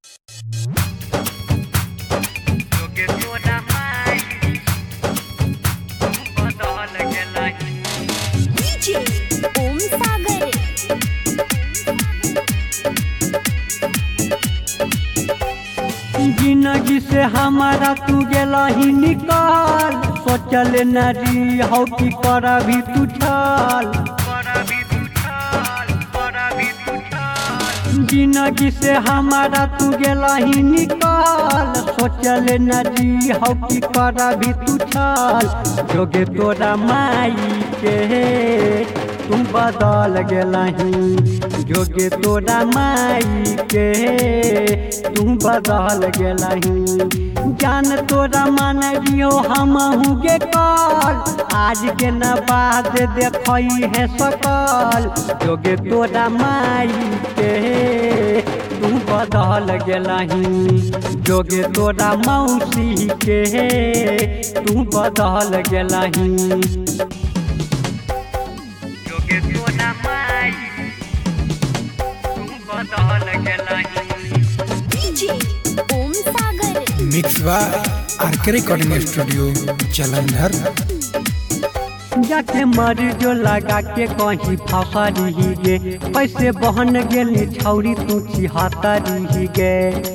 जिंदगी से हमारा तू गेला ही निकाल, सोचल नरी हो कि करा भी तू छाल। जिंदगी से हमारा तू गेला ही निकाल, सोचल नरी हो कि करा भी तू छाल। जोगे तोरा माई के तू बदल गेला ही, जोगे तोरा माई के तू बदल गेला ही। जान तोरा मान दियो हमहू के काल, आज के न बाद देखई है सकल। जोगे तोरा माई के तू बदल गेला ही, जोगे तोरा मौसी के तू बदल गेला ही। Mix by RK recording studio Jalandhar. जाके मर जो लगा के कहीं फंसा रही गे, पैसे बहन गेली छौरी तू छिहत्ता रही गे।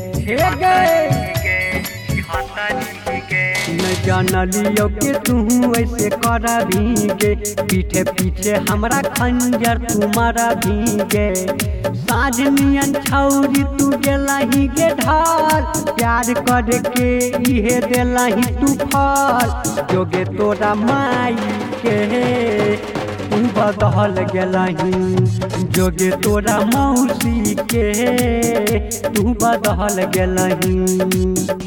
न जानलियो के तू ऐसे करा भीगे, पीछे पीछे हमरा खंजर तू मारा भीगे। साँझ नियन छौरी तू गेला ही गे ढाल, प्यार करे के इहे देला ही तू फल। जोगे तोरा माई के तू बदल गेला ही, जोगे तोरा मौसी के तू बदल गेला ही।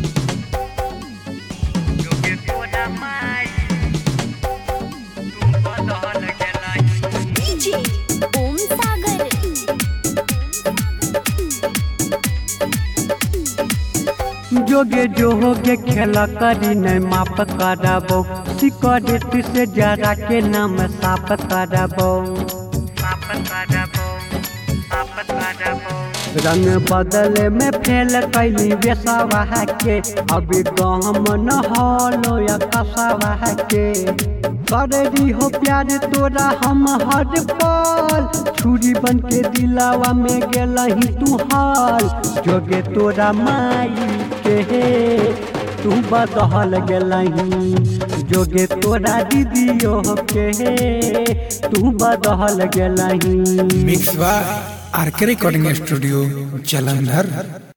जोगे जोगे खेला करी न माप कराबो, सिकरेट से जरा के नाम साफ कराबो। रंग बदले में फेल कैली बेसवा के, अभी गम न हलो या कसवा के। करी हो प्यार तोरा हम हर पल, छुरी बन के दिलावा में गेला ही तू हाल। जोगे तोरा माई के तू बदल गेला ही, जोगे तोरा दीदियो के तू बदल गेला ही। Mix by RK recording studio Jalandhar.